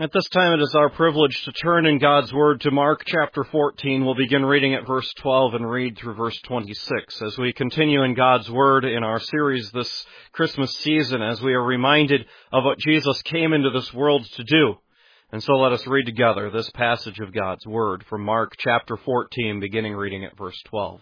At this time, it is our privilege to turn in God's Word to Mark chapter 14. We'll begin reading at verse 12 and read through verse 26. As we continue in God's Word in our series this Christmas season, as we are reminded of what Jesus came into this world to do. And so let us read together this passage of God's Word from Mark chapter 14, beginning reading at verse 12.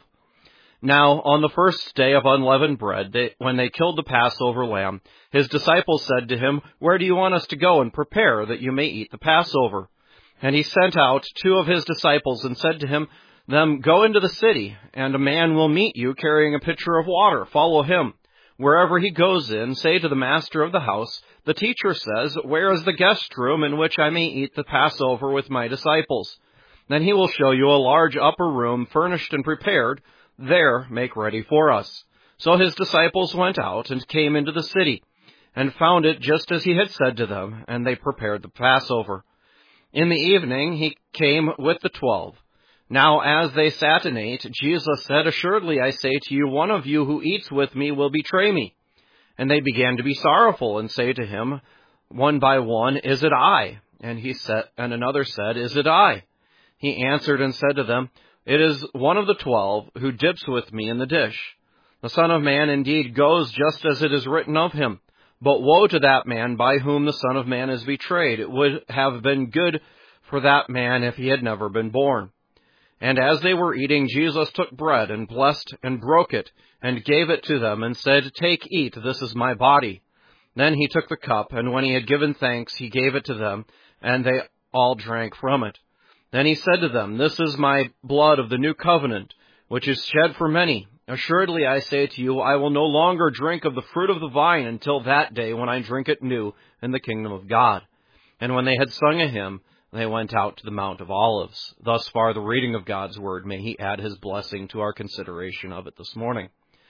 Now, on the first day of unleavened bread, when they killed the Passover lamb, his disciples said to him, "Where do you want us to go and prepare that you may eat the Passover?" And he sent out 2 of his disciples and said to him, "Go into the city, and a man will meet you carrying a pitcher of water. Follow him. Wherever he goes in, say to the master of the house, 'The teacher says, where is the guest room in which I may eat the Passover with my disciples?' Then he will show you a large upper room, furnished and prepared. There make ready for us." So his disciples went out and came into the city, and found it just as he had said to them, and they prepared the Passover. In the evening he came with the 12. Now as they sat and ate, Jesus said, "Assuredly I say to you, one of you who eats with me will betray me." And they began to be sorrowful, and say to him, one by one, "Is it I?" And another said, "Is it I?" He answered and said to them, "It is one of the 12 who dips with me in the dish. The Son of Man indeed goes just as it is written of him. But woe to that man by whom the Son of Man is betrayed. It would have been good for that man if he had never been born." And as they were eating, Jesus took bread and blessed and broke it and gave it to them and said, "Take, eat, this is my body." Then he took the cup, and when he had given thanks, he gave it to them, and they all drank from it. Then he said to them, "This is my blood of the new covenant, which is shed for many. Assuredly I say to you, I will no longer drink of the fruit of the vine until that day when I drink it new in the kingdom of God." And when they had sung a hymn, they went out to the Mount of Olives. Thus far the reading of God's Word. May he add his blessing to our consideration of it this morning.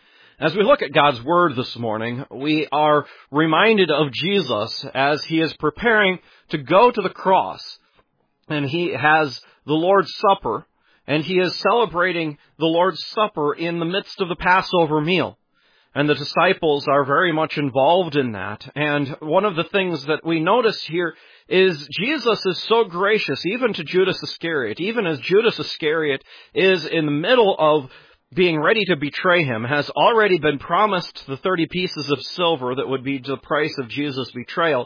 As we look at God's Word this morning, we are reminded of Jesus as he is preparing to go to the cross. And he has the Lord's Supper, and he is celebrating the Lord's Supper in the midst of the Passover meal. And the disciples are very much involved in that. And one of the things that we notice here is Jesus is so gracious, even to Judas Iscariot, even as Judas Iscariot is in the middle of being ready to betray him, has already been promised the 30 pieces of silver that would be the price of Jesus' betrayal.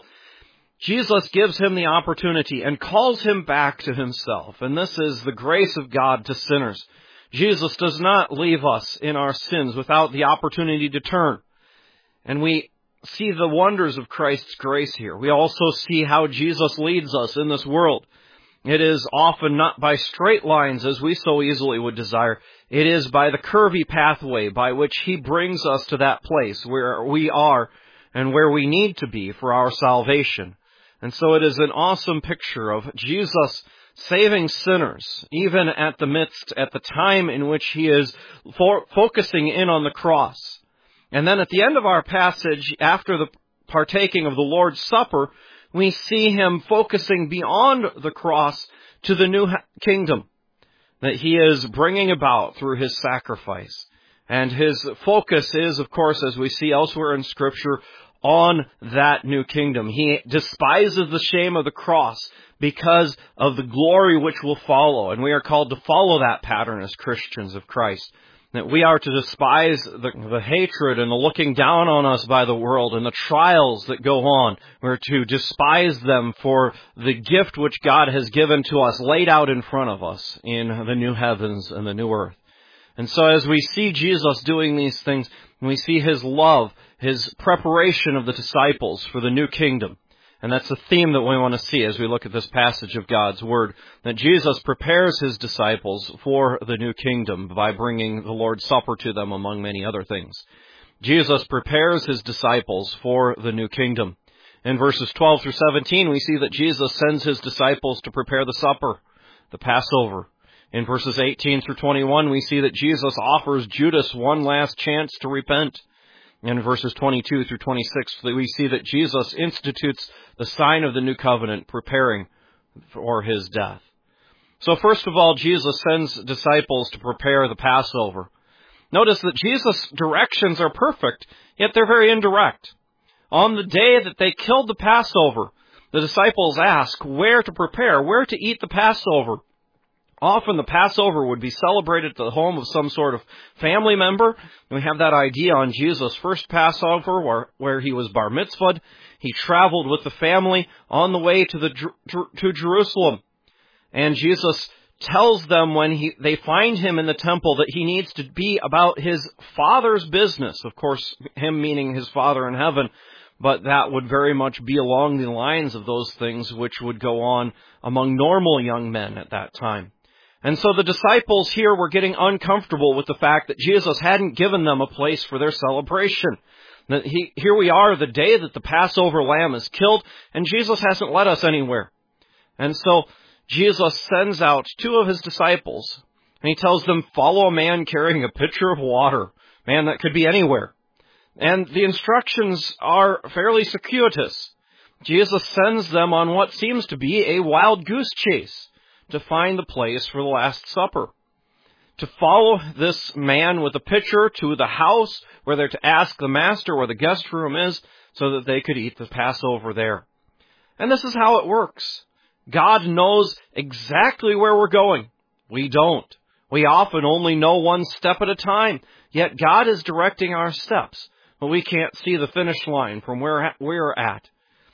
Jesus gives him the opportunity and calls him back to himself. And this is the grace of God to sinners. Jesus does not leave us in our sins without the opportunity to turn. And we see the wonders of Christ's grace here. We also see how Jesus leads us in this world. It is often not by straight lines as we so easily would desire. It is by the curvy pathway by which he brings us to that place where we are and where we need to be for our salvation. And so it is an awesome picture of Jesus saving sinners, even at the time in which he is focusing in on the cross. And then at the end of our passage, after the partaking of the Lord's Supper, we see him focusing beyond the cross to the new kingdom that he is bringing about through his sacrifice. And his focus is, of course, as we see elsewhere in Scripture, on that new kingdom. He despises the shame of the cross because of the glory which will follow. And we are called to follow that pattern as Christians of Christ. That we are to despise the hatred and the looking down on us by the world and the trials that go on. We're to despise them for the gift which God has given to us, laid out in front of us in the new heavens and the new earth. And so as we see Jesus doing these things, we see his love, his preparation of the disciples for the new kingdom. And that's the theme that we want to see as we look at this passage of God's Word, that Jesus prepares his disciples for the new kingdom by bringing the Lord's Supper to them, among many other things. Jesus prepares his disciples for the new kingdom. In verses 12 through 17, we see that Jesus sends his disciples to prepare the supper, the Passover. In verses 18 through 21, we see that Jesus offers Judas one last chance to repent. In verses 22 through 26, we see that Jesus institutes the sign of the new covenant, preparing for his death. So first of all, Jesus sends disciples to prepare the Passover. Notice that Jesus' directions are perfect, yet they're very indirect. On the day that they killed the Passover, the disciples ask where to prepare, where to eat the Passover. Often the Passover would be celebrated at the home of some sort of family member. We have that idea on Jesus' first Passover where he was bar mitzvahed. He traveled with the family on the way to Jerusalem. And Jesus tells them when they find him in the temple that he needs to be about his Father's business. Of course, him meaning his Father in heaven, but that would very much be along the lines of those things which would go on among normal young men at that time. And so the disciples here were getting uncomfortable with the fact that Jesus hadn't given them a place for their celebration. That here we are, the day that the Passover lamb is killed, and Jesus hasn't led us anywhere. And so Jesus sends out two of his disciples, and he tells them, follow a man carrying a pitcher of water. Man, that could be anywhere. And the instructions are fairly circuitous. Jesus sends them on what seems to be a wild goose chase to find the place for the Last Supper. To follow this man with a pitcher to the house where they're to ask the master where the guest room is so that they could eat the Passover there. And this is how it works. God knows exactly where we're going. We don't. We often only know one step at a time, yet God is directing our steps, but we can't see the finish line from where we're at.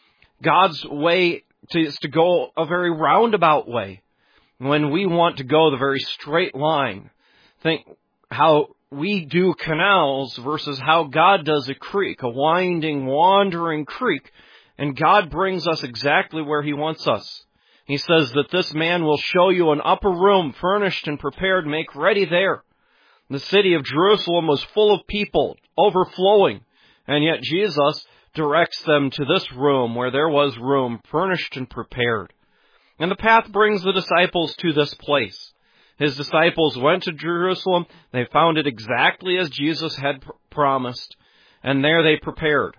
God's way is to go a very roundabout way. When we want to go the very straight line, think how we do canals versus how God does a creek, a winding, wandering creek, and God brings us exactly where he wants us. He says that this man will show you an upper room furnished and prepared, make ready there. The city of Jerusalem was full of people, overflowing, and yet Jesus directs them to this room where there was room furnished and prepared. And the path brings the disciples to this place. His disciples went to Jerusalem. They found it exactly as Jesus had promised. And there they prepared.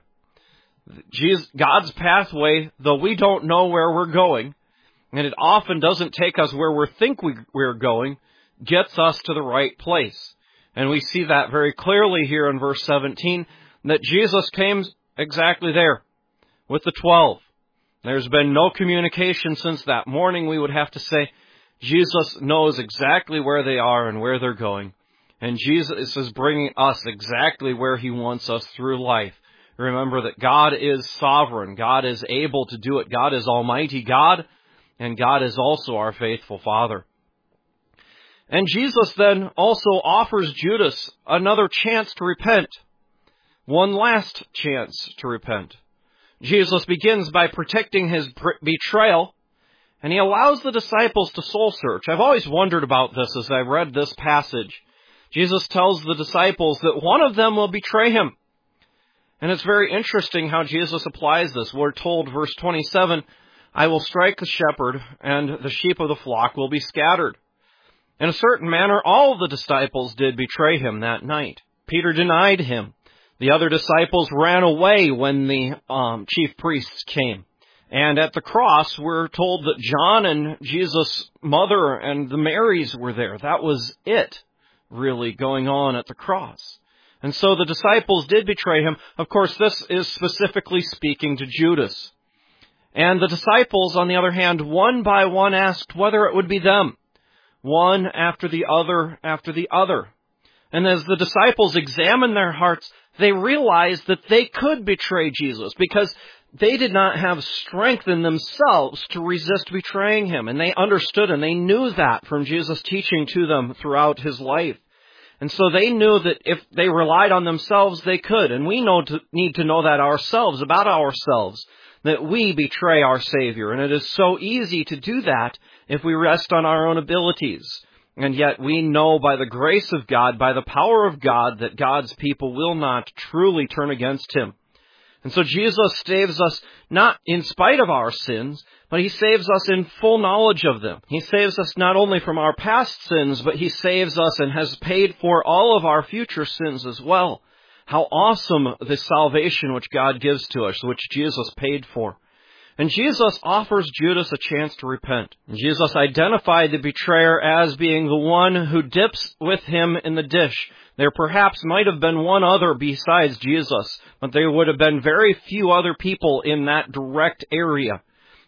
God's pathway, though we don't know where we're going, and it often doesn't take us where we think we're going, gets us to the right place. And we see that very clearly here in verse 17, that Jesus came exactly there with the 12. There's been no communication since that morning, we would have to say. Jesus knows exactly where they are and where they're going. And Jesus is bringing us exactly where he wants us through life. Remember that God is sovereign. God is able to do it. God is Almighty God, and God is also our faithful Father. And Jesus then also offers Judas another chance to repent. One last chance to repent. Jesus begins by protecting his betrayal, and he allows the disciples to soul search. I've always wondered about this as I read this passage. Jesus tells the disciples that one of them will betray him. And it's very interesting how Jesus applies this. We're told, verse 27, I will strike the shepherd, and the sheep of the flock will be scattered. In a certain manner, all of the disciples did betray him that night. Peter denied him. The other disciples ran away when the chief priests came. And at the cross, we're told that John and Jesus' mother and the Marys were there. That was it, really, going on at the cross. And so the disciples did betray him. Of course, this is specifically speaking to Judas. And the disciples, on the other hand, one by one asked whether it would be them. One after the other after the other. And as the disciples examined their hearts, they realized that they could betray Jesus because they did not have strength in themselves to resist betraying him. And they understood and they knew that from Jesus' teaching to them throughout his life. And so they knew that if they relied on themselves, they could. And we need to know that ourselves, about ourselves, that we betray our Savior. And it is so easy to do that if we rest on our own abilities. And yet we know by the grace of God, by the power of God, that God's people will not truly turn against him. And so Jesus saves us not in spite of our sins, but he saves us in full knowledge of them. He saves us not only from our past sins, but he saves us and has paid for all of our future sins as well. How awesome the salvation which God gives to us, which Jesus paid for. And Jesus offers Judas a chance to repent. Jesus identified the betrayer as being the one who dips with him in the dish. There perhaps might have been one other besides Jesus, but there would have been very few other people in that direct area.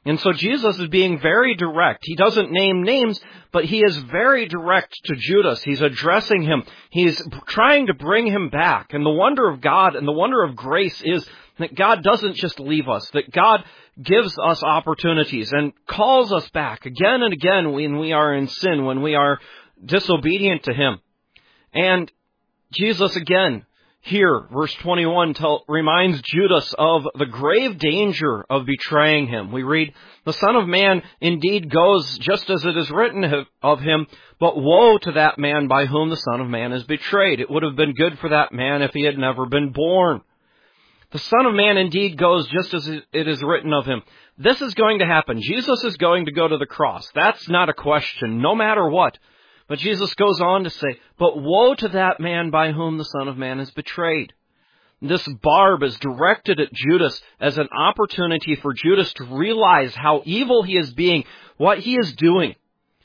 And so Jesus is being very direct. He doesn't name names, but he is very direct to Judas. He's addressing him. He's trying to bring him back. And the wonder of God and the wonder of grace is that God doesn't just leave us, that God gives us opportunities and calls us back again and again when we are in sin, when we are disobedient to him. And Jesus again, here, verse 21, reminds Judas of the grave danger of betraying him. We read, "The Son of Man indeed goes just as it is written of him, but woe to that man by whom the Son of Man is betrayed. It would have been good for that man if he had never been born." The Son of Man indeed goes just as it is written of him. This is going to happen. Jesus is going to go to the cross. That's not a question, no matter what. But Jesus goes on to say, "But woe to that man by whom the Son of Man is betrayed." This barb is directed at Judas as an opportunity for Judas to realize how evil he is being, what he is doing.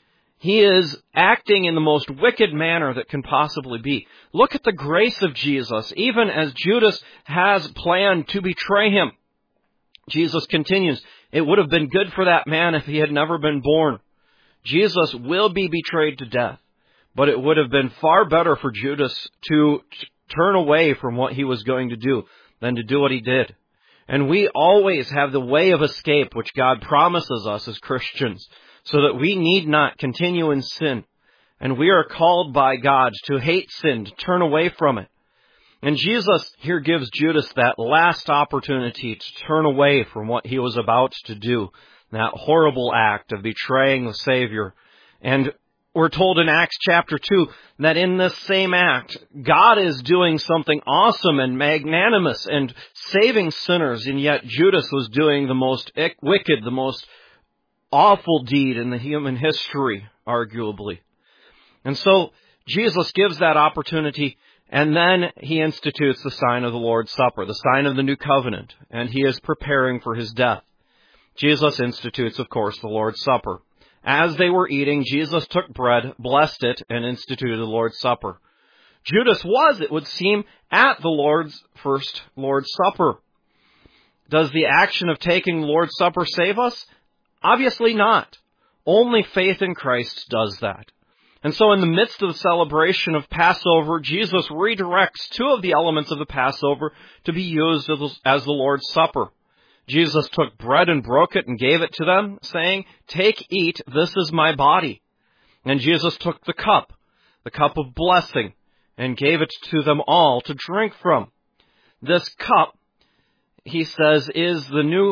He is acting in the most wicked manner that can possibly be. Look at the grace of Jesus, even as Judas has planned to betray him. Jesus continues, "It would have been good for that man if he had never been born." Jesus will be betrayed to death, but it would have been far better for Judas to turn away from what he was going to do than to do what he did. And we always have the way of escape which God promises us as Christians, so that we need not continue in sin. And we are called by God to hate sin, to turn away from it. And Jesus here gives Judas that last opportunity to turn away from what he was about to do, that horrible act of betraying the Savior. And we're told in Acts chapter 2 that in this same act, God is doing something awesome and magnanimous and saving sinners, and yet Judas was doing the most wicked, the most awful deed in the human history, arguably. And so Jesus gives that opportunity, and then he institutes the sign of the Lord's Supper, the sign of the new covenant, and he is preparing for his death. Jesus institutes, of course, the Lord's Supper. As they were eating, Jesus took bread, blessed it, and instituted the Lord's Supper. Judas was, it would seem, at the first Lord's Supper. Does the action of taking the Lord's Supper save us? Obviously not. Only faith in Christ does that. And so in the midst of the celebration of Passover, Jesus redirects two of the elements of the Passover to be used as the Lord's Supper. Jesus took bread and broke it and gave it to them, saying, "Take, eat, this is my body." And Jesus took the cup of blessing, and gave it to them all to drink from. This cup, he says, is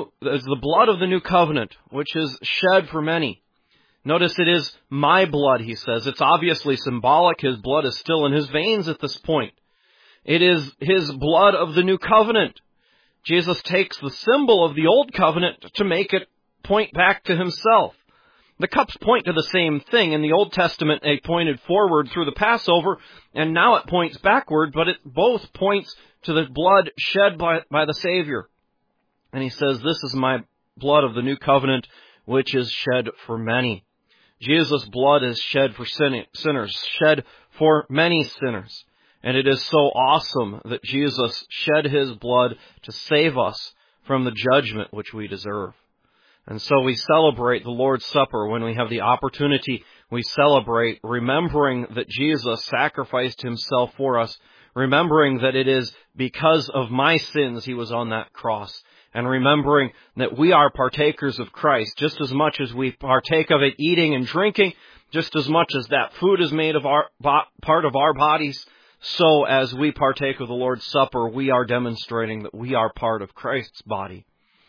the blood of the new covenant, which is shed for many. Notice it is my blood, he says. It's obviously symbolic. His blood is still in his veins at this point. It is his blood of the new covenant. Jesus takes the symbol of the old covenant to make it point back to himself. The cups point to the same thing. In the Old Testament, they pointed forward through the Passover, and now it points backward, but it both points to the blood shed by the Savior. And he says, "This is my blood of the new covenant, which is shed for many." Jesus' blood is shed for sinners, shed for many sinners. And it is so awesome that Jesus shed his blood to save us from the judgment which we deserve. And so we celebrate the Lord's Supper when we have the opportunity. We celebrate remembering that Jesus sacrificed himself for us, remembering that it is because of my sins he was on that cross, and remembering that we are partakers of Christ just as much as we partake of it eating and drinking, just as much as that food is made of part of our bodies. So as we partake of the Lord's Supper, we are demonstrating that we are part of Christ's body.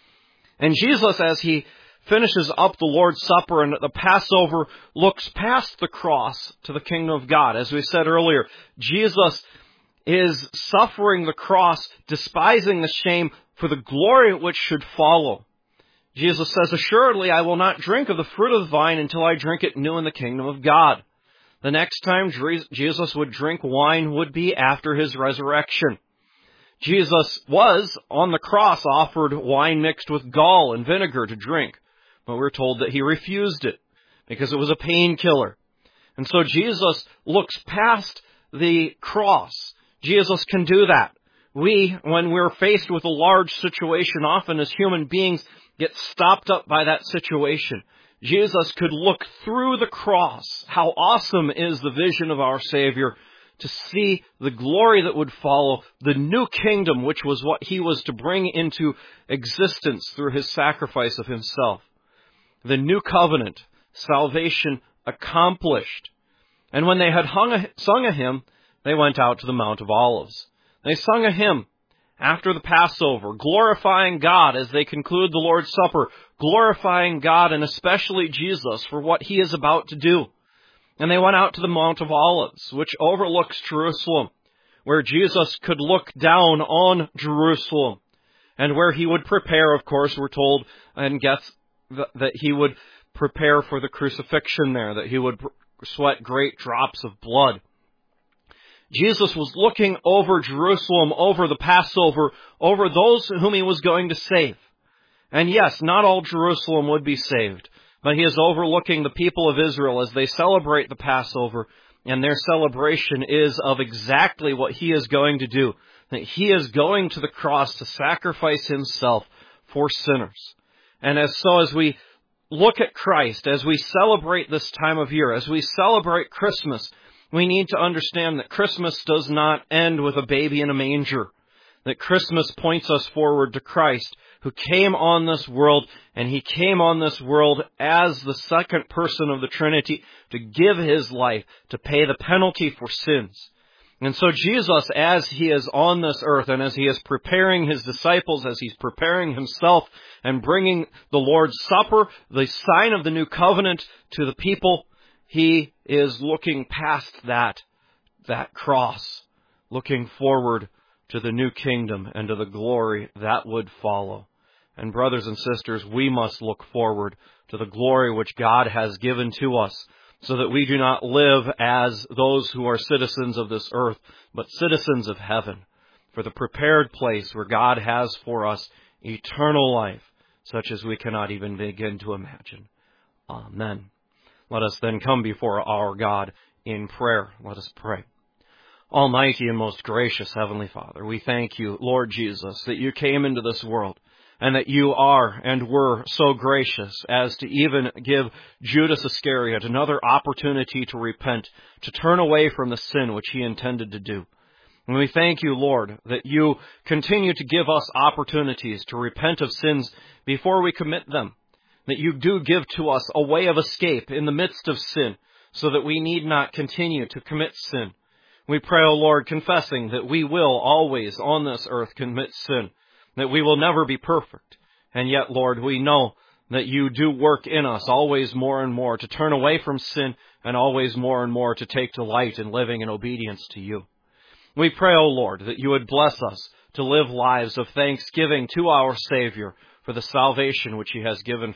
And Jesus, as he finishes up the Lord's Supper and the Passover, looks past the cross to the kingdom of God. As we said earlier, Jesus is suffering the cross, despising the shame for the glory which should follow. Jesus says, "Assuredly, I will not drink of the fruit of the vine until I drink it new in the kingdom of God." The next time Jesus would drink wine would be after his resurrection. Jesus was, on the cross, offered wine mixed with gall and vinegar to drink, but we're told that he refused it because it was a painkiller. And so Jesus looks past the cross. Jesus can do that. We, when we're faced with a large situation, often as human beings, get stopped up by that situation. Jesus could look through the cross. How awesome is the vision of our Savior to see the glory that would follow, the new kingdom, which was what he was to bring into existence through his sacrifice of himself. The new covenant, salvation accomplished. And when they had sung a hymn, they went out to the Mount of Olives. They sung a hymn after the Passover, glorifying God as they conclude the Lord's Supper, glorifying God and especially Jesus for what he is about to do. And they went out to the Mount of Olives, which overlooks Jerusalem, where Jesus could look down on Jerusalem, and where he would prepare, of course, we're told, and gets that he would prepare for the crucifixion there, that he would sweat great drops of blood. Jesus was looking over Jerusalem, over the Passover, over those whom he was going to save. And yes, not all Jerusalem would be saved, but he is overlooking the people of Israel as they celebrate the Passover, and their celebration is of exactly what he is going to do, that he is going to the cross to sacrifice himself for sinners. And as we look at Christ, as we celebrate this time of year, as we celebrate Christmas, we need to understand that Christmas does not end with a baby in a manger. That Christmas points us forward to Christ, who came on this world, and he came on this world as the second person of the Trinity to give his life, to pay the penalty for sins. And so Jesus, as he is on this earth, and as he is preparing his disciples, as he's preparing himself, and bringing the Lord's Supper, the sign of the new covenant, to the people, he is looking past that cross, looking forward to the new kingdom and to the glory that would follow. And brothers and sisters, we must look forward to the glory which God has given to us, so that we do not live as those who are citizens of this earth, but citizens of heaven, for the prepared place where God has for us eternal life, such as we cannot even begin to imagine. Amen. Let us then come before our God in prayer. Let us pray. Almighty and most gracious Heavenly Father, we thank you, Lord Jesus, that you came into this world, and that you are and were so gracious as to even give Judas Iscariot another opportunity to repent, to turn away from the sin which he intended to do. And we thank you, Lord, that you continue to give us opportunities to repent of sins before we commit them, that you do give to us a way of escape in the midst of sin, so that we need not continue to commit sin. We pray, O Lord, confessing that we will always on this earth commit sin, that we will never be perfect. And yet, Lord, we know that you do work in us always more and more to turn away from sin, and always more and more to take delight in living in obedience to you. We pray, O Lord, that you would bless us to live lives of thanksgiving to our Savior for the salvation which he has given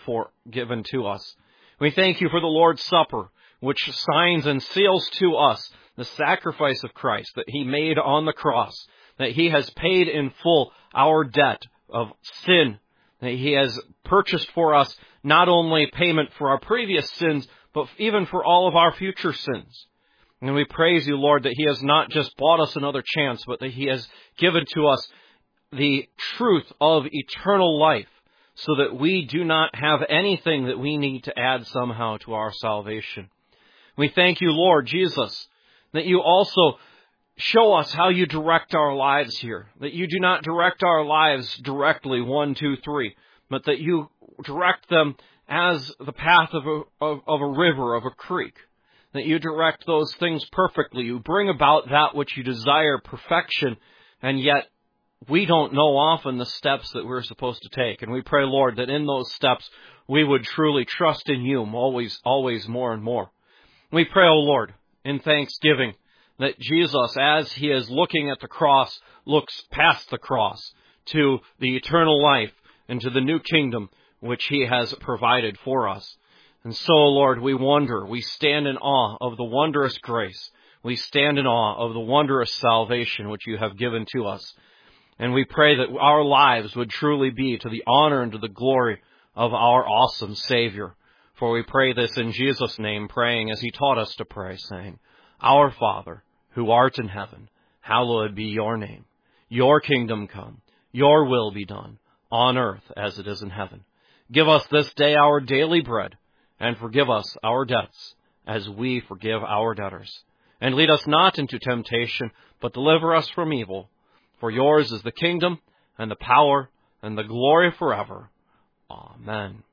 to us. We thank you for the Lord's Supper, which signs and seals to us the sacrifice of Christ that he made on the cross, that he has paid in full our debt of sin, that he has purchased for us not only payment for our previous sins, but even for all of our future sins. And we praise you, Lord, that he has not just bought us another chance, but that he has given to us the truth of eternal life, so that we do not have anything that we need to add somehow to our salvation. We thank you, Lord Jesus, that you also show us how you direct our lives here, that you do not direct our lives directly, 1, 2, 3, but that you direct them as the path of a river, of a creek, that you direct those things perfectly. You bring about that which you desire, perfection, and yet we don't know often the steps that we're supposed to take. And we pray, Lord, that in those steps we would truly trust in you always more and more. We pray, O Lord, in thanksgiving, that Jesus, as he is looking at the cross, looks past the cross to the eternal life and to the new kingdom which he has provided for us. And so, Lord, we stand in awe of the wondrous grace. We stand in awe of the wondrous salvation which you have given to us. And we pray that our lives would truly be to the honor and to the glory of our awesome Savior. For we pray this in Jesus' name, praying as he taught us to pray, saying, Our Father, who art in heaven, hallowed be your name. Your kingdom come, your will be done, on earth as it is in heaven. Give us this day our daily bread, and forgive us our debts, as we forgive our debtors. And lead us not into temptation, but deliver us from evil. For yours is the kingdom, and the power, and the glory forever. Amen.